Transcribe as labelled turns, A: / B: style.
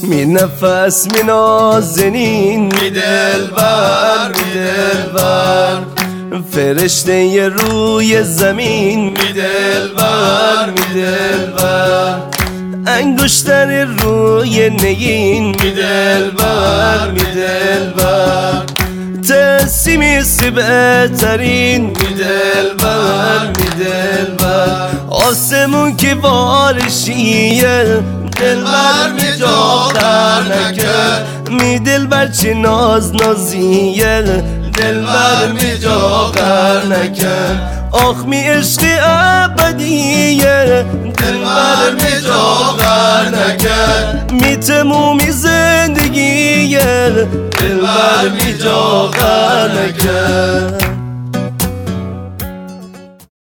A: می نفس می نازنین می دلبر می دلبر فرشته روی زمین می دلبر می دلبر انگشتر روی نگین می دلبر می دلبر تسمیسی بهترین می دلبر می دلبر آسمون که بارشیه دلبر می جاغر نکرد می دلبر چه ناز نازیه دلبر می جاغر نکرد آخ می عشق ابدیه دلبر می جاغر نکرد می تمومی زندگیه دلبر می جاغر نکرد